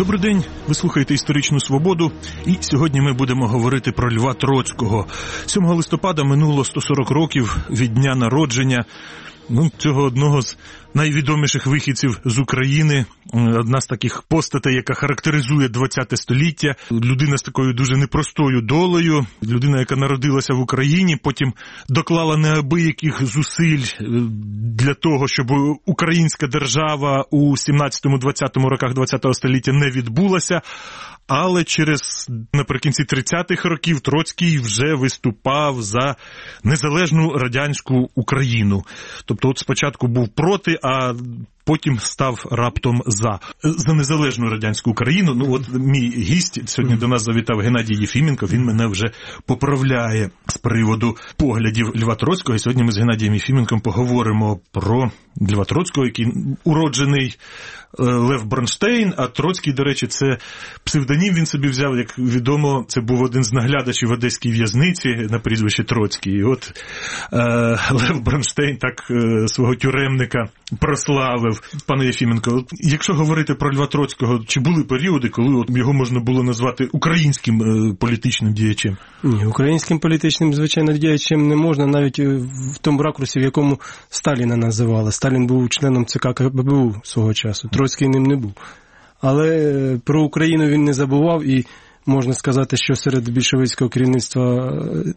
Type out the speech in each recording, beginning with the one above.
Добрий день, ви слухаєте «Історичну свободу», і сьогодні ми будемо говорити про Льва Троцького. 7 листопада минуло 140 років від дня народження цього одного з найвідоміших вихідців з України, одна з таких постатей, яка характеризує ХХ століття, людина з такою дуже непростою долею, людина, яка народилася в Україні, потім доклала неабияких зусиль для того, щоб українська держава у 17-20 роках ХХ століття не відбулася, але наприкінці 30-х років Троцький вже виступав за незалежну радянську Україну. Тобто от спочатку був проти, а потім став раптом за незалежну радянську Україну. Мій гість сьогодні до нас завітав Геннадій Єфіменко, він мене вже поправляє з приводу поглядів Льва Троцького. І сьогодні ми з Геннадієм Єфіменком поговоримо про Льва Троцького, який уроджений Лев Бронштейн, а Троцький, до речі, це псевдонім він собі взяв, як відомо, це був один з наглядачів в одеській в'язниці на прізвище Троцький. І от Лев Бронштейн так свого тюремника прославив. Пане Єфіменко, якщо говорити про Льва Троцького, чи були періоди, коли його можна було назвати українським політичним діячем? Ні, українським політичним, звичайно, діячем не можна, навіть в тому ракурсі, в якому Сталіна називали. Сталін був членом ЦК КПБУ свого часу, Троцький ним не був. Але про Україну він не забував, і можна сказати, що серед більшовицького керівництва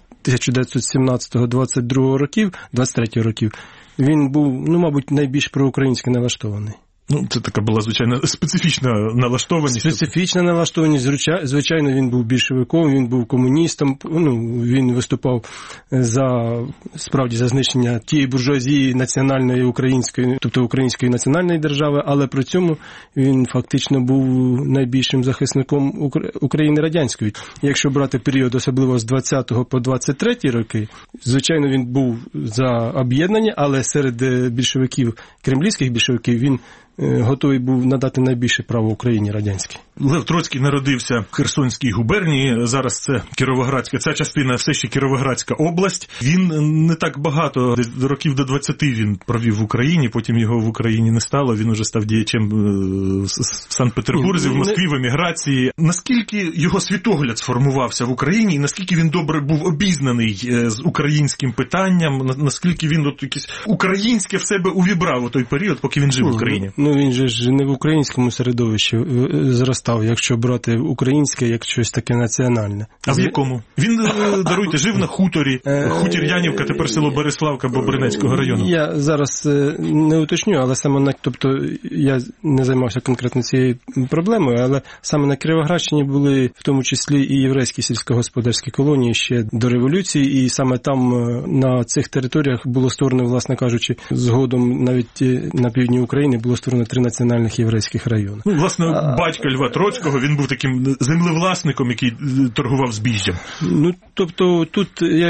1917-22 років, 23 років, він був, мабуть, найбільш проукраїнськи налаштований. Це така була, звичайно, специфічна налаштованість. Специфічна налаштованість, звичайно, він був більшовиком, він був комуністом, він виступав справді за знищення тієї буржуазії національної української, тобто української національної держави, але при цьому він фактично був найбільшим захисником України радянської. Якщо брати період особливо з 20-го по 23-й роки, звичайно, він був за об'єднання, але серед більшовиків, кремлівських більшовиків, він готовий був надати найбільше право Україні радянській. Лев Троцький народився в Херсонській губернії, зараз це Кіровоградська, ця частина все ще Кіровоградська область. Він не так багато, десь років до 20 він провів в Україні, потім його в Україні не стало, він уже став діячем в Санкт-Петербурзі, в Москві, в еміграції. Наскільки його світогляд сформувався в Україні, і наскільки він добре був обізнаний з українським питанням, наскільки він якесь українське в себе увібрав у той період, поки він жив в Україні? Він же ж не в українському середовищі зростав, якщо брати українське, як щось таке національне. А в якому? Він, даруйте, жив на хуторі, хутір Янівка, тепер село Береславка Бобринецького району. Я зараз не уточню, але саме я не займався конкретно цією проблемою, але саме на Кіровоградщині були в тому числі і єврейські сільськогосподарські колонії ще до революції, і саме там на цих територіях було створено, власне кажучи, згодом навіть на півдні України було створено 3 національних єврейських райони. Власне, батька Льва Троцького, він був таким землевласником, який торгував збіжжям. Тобто тут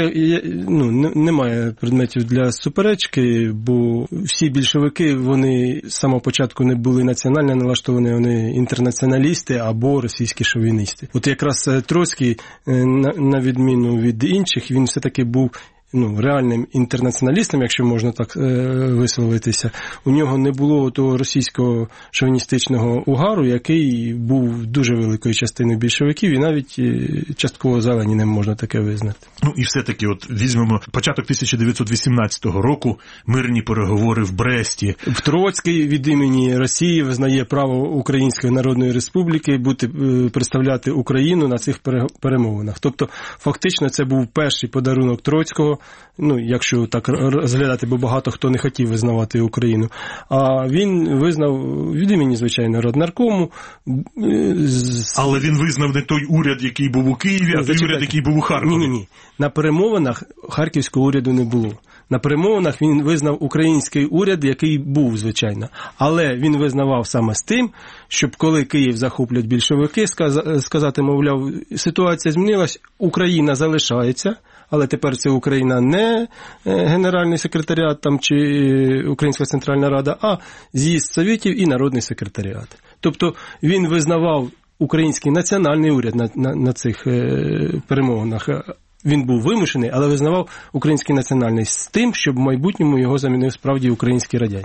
немає предметів для суперечки, бо всі більшовики, вони з самого початку не були національно налаштовані, вони інтернаціоналісти або російські шовіністи. От якраз Троцький, на відміну від інших, він все-таки був реальним інтернаціоналістом, якщо можна так висловитися. У нього не було того російського шовіністичного угару, який був дуже великою частиною більшовиків, і навіть частково за Леніним можна таке визнати. І все-таки візьмемо початок 1918 року, мирні переговори в Бресті. Троцький від імені Росії визнає право Української Народної Республіки представляти Україну на цих перемовинах. Тобто, фактично, це був перший подарунок Троцького, якщо так розглядати, бо багато хто не хотів визнавати Україну. А він визнав від імені, звичайно, Раднаркому. Але він визнав не той уряд, який був у Києві, а той уряд, який був у Харкові. Ні. На перемовинах харківського уряду не було. На перемовинах він визнав український уряд, який був, звичайно. Але він визнавав саме з тим, щоб коли Київ захоплять більшовики, сказати, мовляв, ситуація змінилась, Україна залишається, але тепер це Україна не Генеральний секретаріат чи Українська Центральна Рада, а з'їзд Совєтів і Народний секретаріат. Тобто він визнавав український національний уряд на цих перемовинах. Він був вимушений, але визнавав український національний з тим, щоб в майбутньому його замінив справді український радянський.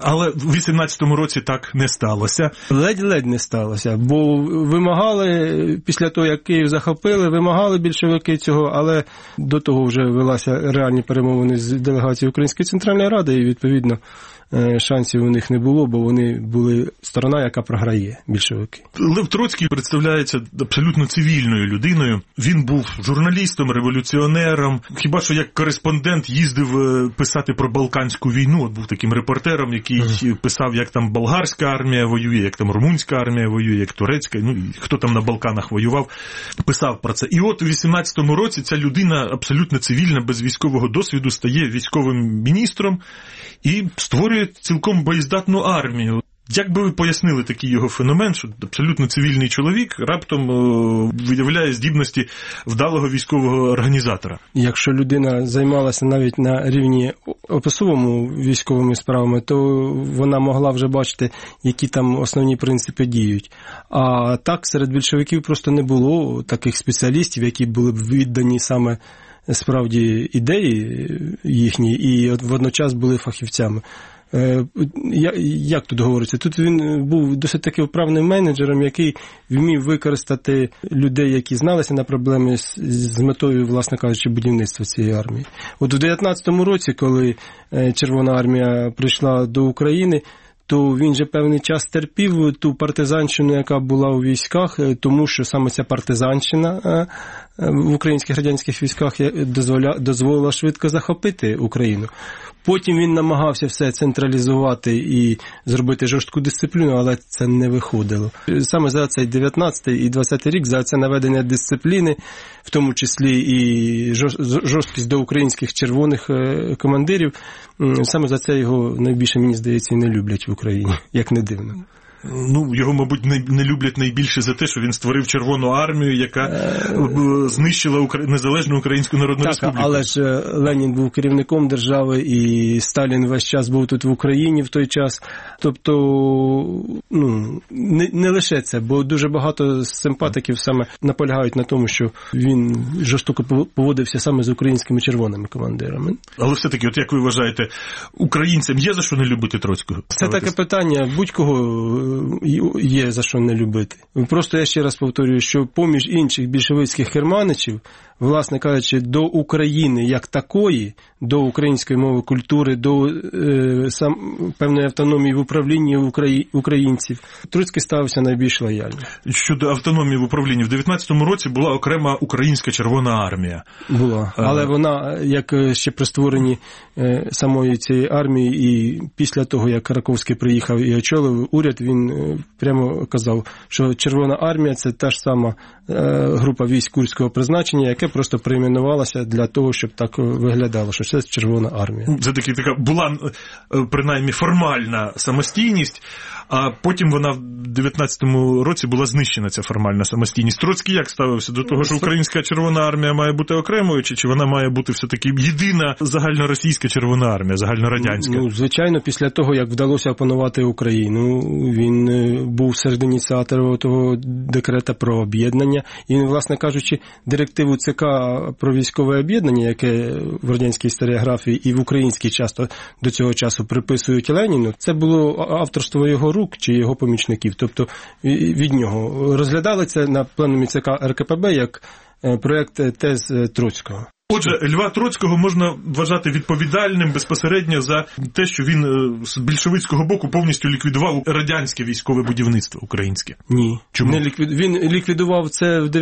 Але в 18-му році так не сталося. Ледь-ледь не сталося, бо вимагали, після того, як Київ захопили, вимагали більшовики цього, але до того вже велася реальні перемовини з делегацією Української Центральної Ради, і, відповідно, шансів у них не було, бо вони були сторона, яка програє, більшовики. Лев Троцький представляється абсолютно цивільною людиною. Він був журналістом, революціонером. Хіба що як кореспондент їздив писати про Балканську війну. От був таким репортером, який писав, як там болгарська армія воює, як там румунська армія воює, як турецька, ну і хто там на Балканах воював, писав про це. І от у 18-му році ця людина абсолютно цивільна, без військового досвіду, стає військовим міністром і створює цілком боєздатну армію. Як би ви пояснили такий його феномен, що абсолютно цивільний чоловік раптом виявляє здібності вдалого військового організатора? Якщо людина займалася навіть на рівні описовому військовими справами, то вона могла вже бачити, які там основні принципи діють. А так, серед більшовиків просто не було таких спеціалістів, які були б віддані саме справді ідеї їхні і водночас були фахівцями. Як тут говориться? Тут він був досить таки вправним менеджером, який вмів використати людей, які зналися на проблеми з метою, власне кажучи, будівництва цієї армії. От у 19-му році, коли Червона армія прийшла до України, то він же певний час терпів ту партизанщину, яка була у військах, тому що саме ця партизанщина в українських радянських військах дозволила швидко захопити Україну. Потім він намагався все централізувати і зробити жорстку дисципліну, але це не виходило. Саме за цей 19-й і 20-й рік, за це наведення дисципліни, в тому числі і жорсткість до українських червоних командирів, саме за це його найбільше, мені здається, і не люблять в Україні, як не дивно. Ну, його, мабуть, не люблять найбільше за те, що він створив Червону армію, яка знищила незалежну Українську Народну Республіку. Так, але ж Ленін був керівником держави, і Сталін весь час був тут в Україні в той час. Тобто, не лише це, бо дуже багато симпатиків саме наполягають на тому, що він жорстоко поводився саме з українськими червоними командирами. Але все-таки, от як ви вважаєте, українцям є за що не любити Троцького? Це таке питання будь-кого є за що не любити. Просто я ще раз повторюю, що поміж інших більшовицьких керманичів, власне кажучи, до України як такої, до української мови, культури, до певної автономії в управлінні українців, Троцький ставився найбільш лояльно. Щодо автономії в управлінні, в 19-му році була окрема Українська Червона армія. Була, але вона, як ще при створенні самої цієї армії, і після того, як Раковський приїхав і очолив уряд, він прямо казав, що Червона армія – це та ж сама група військ курського призначення, яке просто перейменувалося для того, щоб так виглядало, що це Червона армія. Це така була, принаймні, формальна самостійність, а потім вона в 19-му році була знищена, ця формальна самостійність. Троцький як ставився до того, що Українська Червона армія має бути окремою, чи вона має бути все-таки єдина загальноросійська Червона армія, загальнорадянська? Звичайно, після того, як вдалося опанувати Україну, він був серед ініціаторів того декрета про об'єднання, і він, власне кажучи, директиву ЦК про військове об'єднання, яке в радянській історіографії і в українській часто до цього часу приписують Леніну, це було авторство його рук чи його помічників, тобто від нього. Розглядали це на пленумі ЦК РКПБ як проєкт тез Троцького. Отже, Льва Троцького можна вважати відповідальним безпосередньо за те, що він з більшовицького боку повністю ліквідував радянське військове будівництво українське. Ні. Чому? Він ліквідував це в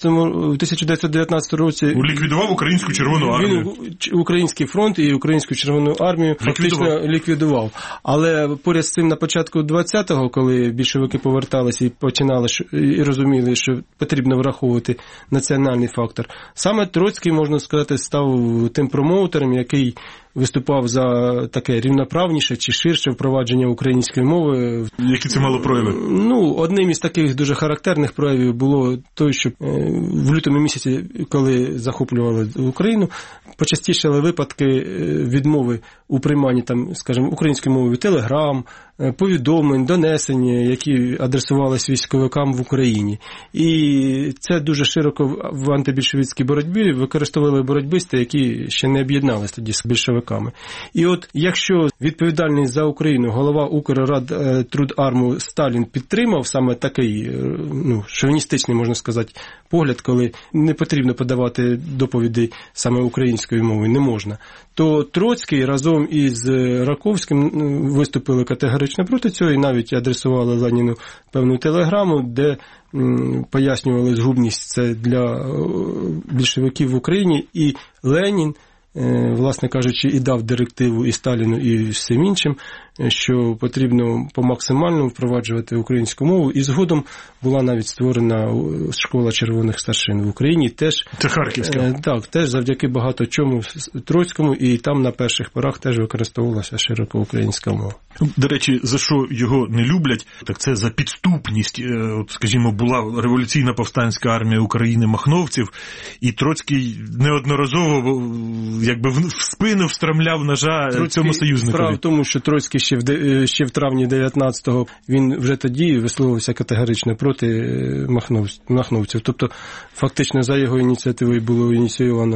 1919 році. Ліквідував Українську Червону армію. Він Український фронт і Українську Червону армію фактично ліквідував. Але поряд з цим на початку 20-го, коли більшовики поверталися і починали і розуміли, що потрібно враховувати національний фактор, саме Троцький, можна сказати, став тим промоутером, який виступав за таке рівноправніше чи ширше впровадження української мови. Які це мало прояви? Одним із таких дуже характерних проявів було те, що в лютому місяці, коли захоплювали Україну, почастішали випадки відмови у прийманні, української мови телеграм, повідомлень, донесення, які адресувалися військовикам в Україні. І це дуже широко в антибільшовицькій боротьбі використовували боротьбисти, які ще не об'єдналися тоді з більшовиками. більшовиками. І от якщо відповідальний за Україну голова Укртрударму Сталін підтримав саме такий, шовіністичний, можна сказати, погляд, коли не потрібно подавати доповідей саме українською мовою, не можна, то Троцький разом із Раковським виступили категорично проти цього і навіть адресували Леніну певну телеграму, де пояснювали згубність це для більшовиків в Україні, і Ленін, власне кажучи, і дав директиву і Сталіну, і всім іншим, що потрібно по максимальному впроваджувати українську мову, і згодом була навіть створена школа червоних старшин в Україні. Це Харківська. Так, теж завдяки багато чому Троцькому, і там на перших порах теж використовувалася широко українська мова. До речі, за що його не люблять, так це за підступність. От, скажімо, була революційна повстанська армія України махновців, і Троцький неодноразово якби в спину встромляв ножа цьому союзникові. Справа в тому, що Троцький ще в травні 19-го, він вже тоді висловився категорично проти махновців. Тобто, фактично, за його ініціативою було ініційовано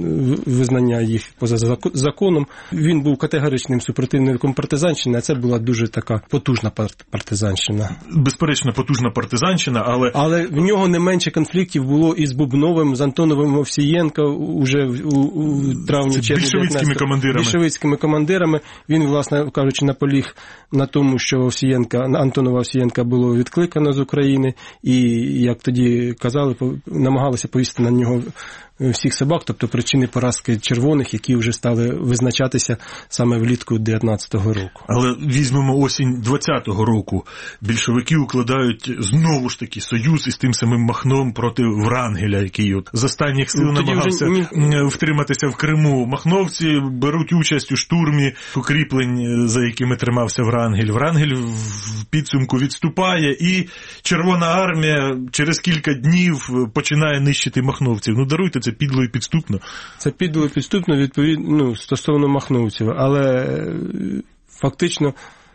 визнання їх поза законом. Він був категоричним супротивником партизанщини, а це була дуже така потужна партизанщина. Безперечно, потужна партизанщина, але в нього не менше конфліктів було із Бубновим, з Антоновим Овсієнко уже у травні-червні 19-го. Більшовицькими командирами. Він, власне кажучи, наполіг на тому, що Антонова Овсієнка було відкликано з України, і, як тоді казали, намагалися повісити на нього всіх собак, тобто причини поразки червоних, які вже стали визначатися саме влітку 19-го року. Але візьмемо осінь 20-го року. Більшовики укладають знову ж таки союз із тим самим Махном проти Врангеля, який от з останніх сил намагався втриматися в Криму. Махновці беруть участь у штурмі укріплень, за якими тримався Врангель. Врангель в підсумку відступає, і Червона армія через кілька днів починає нищити махновців. Даруйте, це підло і підступно. Це підло і підступно, відповідно, стосовно махновців. Але фактично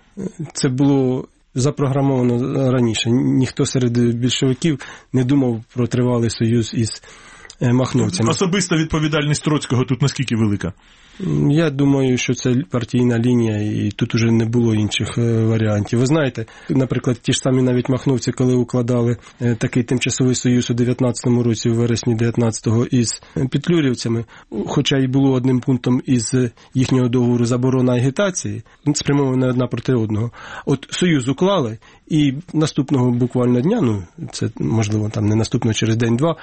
це було запрограмовано раніше. Ніхто серед більшовиків не думав про тривалий союз із махновцями. Особиста відповідальність Троцького тут наскільки велика? Я думаю, що це партійна лінія, і тут уже не було інших варіантів. Ви знаєте, наприклад, ті ж самі навіть махновці, коли укладали такий тимчасовий союз у 19-му році, у вересні 19-го, із петлюрівцями, хоча й було одним пунктом із їхнього договору заборона агітації, спрямована одна проти одного. От союз уклали, і наступного буквально дня, це можливо там не наступного, через день-два,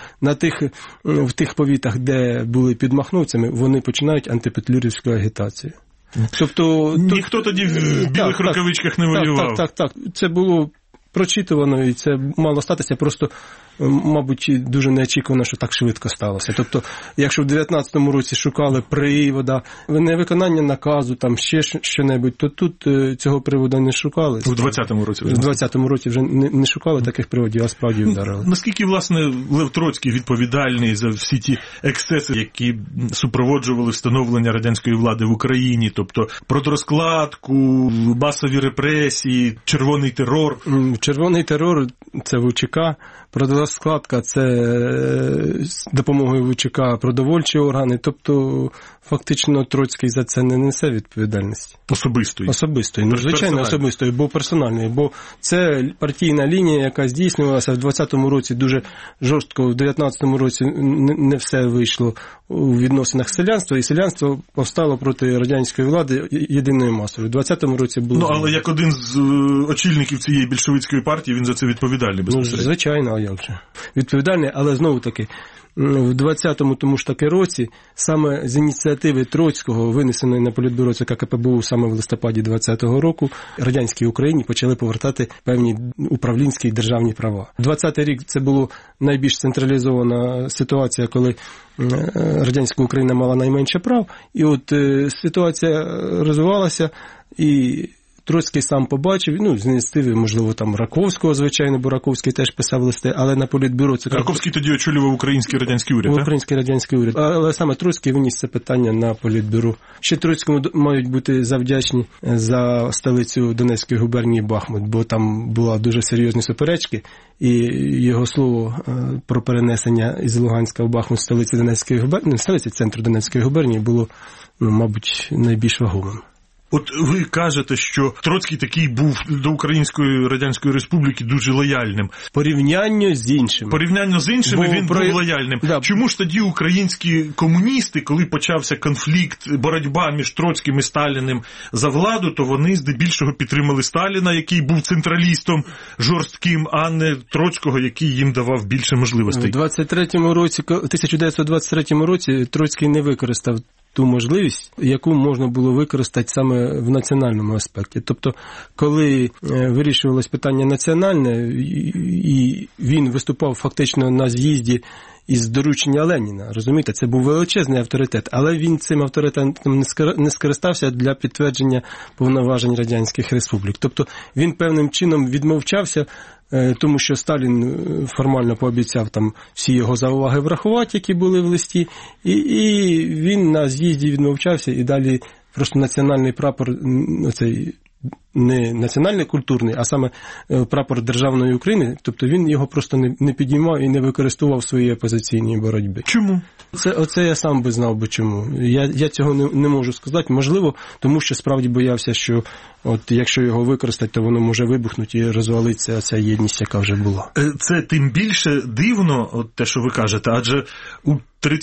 в тих повітах, де були під махновцями, вони починають антипетлюрівську агітацію. Тобто ніхто тоді в білих рукавичках не воював. Так. Це було прочитувано, і це мало статися, просто, мабуть, дуже неочікувано, що так швидко сталося. Тобто, якщо в 19-му році шукали привода, невиконання наказу, там ще що-небудь, то тут цього приводу не шукали. В 20-му році вже? В 20-му році вже не шукали таких приводів, а справді вдарили. Наскільки, власне, Лев Троцький відповідальний за всі ті ексцеси, які супроводжували встановлення радянської влади в Україні, тобто проторозкладку, масові репресії, червоний терор? Червоний терор – це ВЧК, проторозкладка – це з допомогою ВЧК продовольчі органи, тобто фактично Троцький за це не несе відповідальності. Особистої. Звичайно, особистої, бо персональної, бо це партійна лінія, яка здійснювалася в 20-му році дуже жорстко, в 19-му році не все вийшло у відносинах селянства, і селянство повстало проти радянської влади єдиною масою. В 20-му році було... але як один з очільників цієї більшовицької партії, він за це відповідальний безпосередньо. Звичайно, а як же. Відповідальний, але знову-таки, в 20-му тому ж таки році саме з ініціативи Троцького, винесеної на політбюро ЦК КПБУ саме в листопаді 20-го року, радянській Україні почали повертати певні управлінські і державні права. 20-й рік це була найбільш централізована ситуація, коли радянська Україна мала найменше прав, і от ситуація розвивалася, і Троцький сам побачив, з ініціативи, можливо, там Раковського, звичайно, бо Раковський теж писав листи, але на політбюро це... Раковський тоді очолював Український радянський уряд, так? Український радянський уряд. Але саме Троцький виніс це питання на політбюро. Ще Троцькому мають бути завдячні за столицю Донецької губернії Бахмут, бо там була дуже серйозні суперечки, і його слово про перенесення із Луганська в Бахмут столиці Донецької губернії, столиці центру Донецької губернії було, мабуть, найбільш вагомим. От ви кажете, що Троцький такий був до Української Радянської Республіки дуже лояльним. Порівняння з іншими. Порівняння з іншими він був лояльним. Да. Чому ж тоді українські комуністи, коли почався конфлікт, боротьба між Троцьким і Сталіним за владу, то вони здебільшого підтримали Сталіна, який був централістом жорстким, а не Троцького, який їм давав більше можливостей? У 1923 році Троцький не використав ту можливість, яку можна було використати саме в національному аспекті. Тобто, коли вирішувалось питання національне, і він виступав фактично на з'їзді із доручення Леніна, розумієте, це був величезний авторитет, але він цим авторитетом не скористався для підтвердження повноважень радянських республік. Тобто, він певним чином відмовчався, тому що Сталін формально пообіцяв там всі його зауваги врахувати, які були в листі, і він на з'їзді відмовчався, і далі просто національний прапор, оцей не національний культурний, а саме прапор державної України, тобто він його просто не підіймав і не використовував в своїй опозиційній боротьбі. Чому? Оце я сам би знав би чому. Я цього не можу сказати. Можливо, тому що справді боявся, що от якщо його використати, то воно може вибухнути і розвалиться ця єдність, яка вже була. Це тим більше дивно, от те, що ви кажете, адже у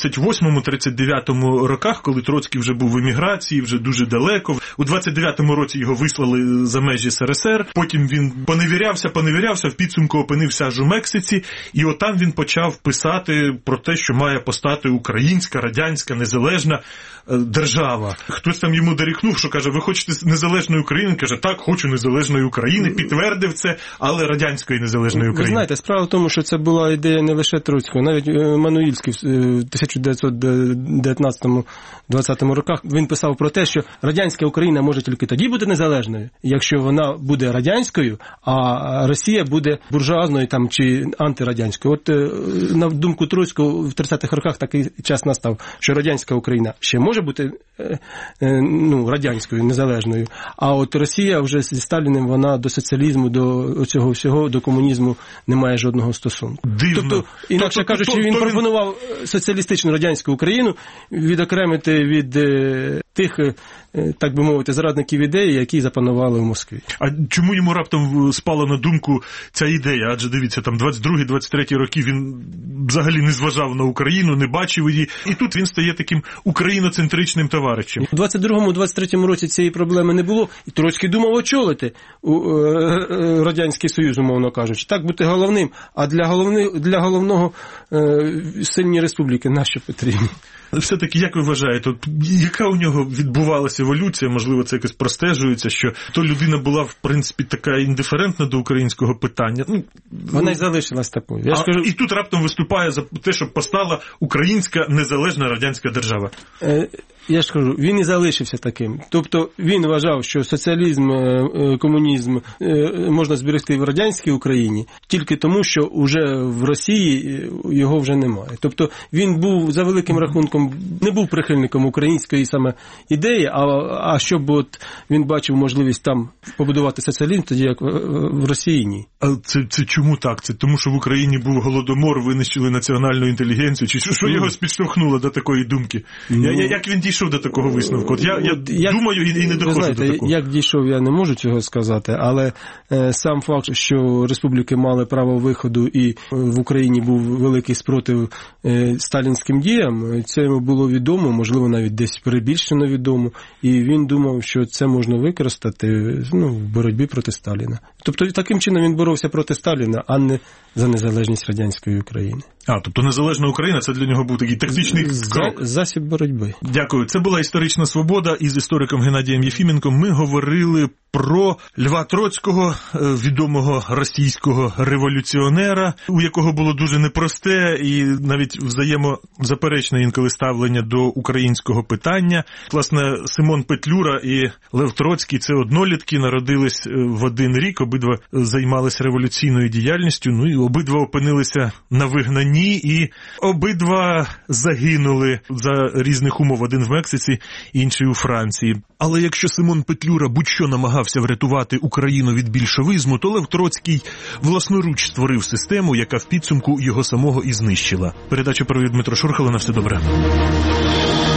38-39 роках, коли Троцький вже був в еміграції, вже дуже далеко, у 29-му році його вислали за межі СРСР, потім він поневірявся, в підсумку опинився аж у Мексиці, і отам він почав писати про те, що має постати українська, радянська, незалежна держава. Хтось там йому дорікнув, що каже, ви хочете незалежної України? Він каже, так, хочу незалежної України, підтвердив це, але радянської незалежної України. Ви знаєте, справа в тому, що це була ідея не лише Троцького, навіть Мануїльський в 1919-20 роках він писав про те, що радянська Україна може тільки тоді бути незалежною, якщо вона буде радянською, а Росія буде буржуазною там чи антирадянською. От на думку Троцького в 30-х роках такий час настав, що радянська Україна ще може бути радянською, незалежною, а от Росія вже зі Сталіним, вона до соціалізму, до цього всього, до комунізму не має жодного стосунку. Дивно. Тобто, інакше кажучи, він пропонував соціалістичну радянську Україну відокремити від тих, так би мовити, зрадників ідеї, які запанували в Москві. А чому йому раптом спала на думку ця ідея? Адже, дивіться, там 22-23 роки він взагалі не зважав на Україну, не бачив її, і тут він стає таким україноцентричним товаришем. У 22-23 році цієї проблеми не було, і Троцький думав очолити Радянський Союз, умовно кажучи, так бути головним, а для головного сильні республіки нащо потрібні? Все-таки, як ви вважаєте, яка у нього відбувалася еволюція, можливо, це якось простежується, що то людина була, в принципі, така індиферентна до українського питання? Вона й залишилась такою. І тут раптом виступає за те, щоб постала українська незалежна радянська держава. Я ж кажу, він і залишився таким. Тобто він вважав, що соціалізм, комунізм можна зберегти в радянській Україні тільки тому, що вже в Росії його вже немає. Тобто він був, за великим рахунком, не був прихильником української саме ідеї, а щоб от він бачив можливість там побудувати соціалізм, тоді як в Росії ні. А це чому так? Це тому, що в Україні був голодомор, винищили національну інтелігенцію? Чи що його підштовхнуло до такої думки? Як він дійшов до такого висновку? От я думаю і не доходжу до такого. Як дійшов, я не можу цього сказати, але сам факт, що республіки мали право виходу і в Україні був великий спротив сталінським діям, це йому було відомо, можливо, навіть десь перебільшено відомо, і він думав, що це можна використати в боротьбі проти Сталіна. Тобто таким чином він боровся проти Сталіна, а не за незалежність радянської України. Тобто незалежна Україна – це для нього був такий тактичний крок. Засіб боротьби. Дякую. Це була «Історична свобода». Із істориком Геннадієм Єфіменком ми говорили про Льва Троцького, відомого російського революціонера, у якого було дуже непросте і навіть взаємозаперечне інколи ставлення до українського питання. Власне, Симон Петлюра і Лев Троцький – це однолітки, народились в один рік, обидва займалися революційною діяльністю, і обидва опинилися на вигнанні, і обидва загинули за різних умов. Один в Мексиці, інший у Франції. Але якщо Симон Петлюра будь-що намагався врятувати Україну від більшовизму, то Лев Троцький власноруч створив систему, яка в підсумку його самого і знищила. Передачу провів Дмитро Шурхало. На все добре.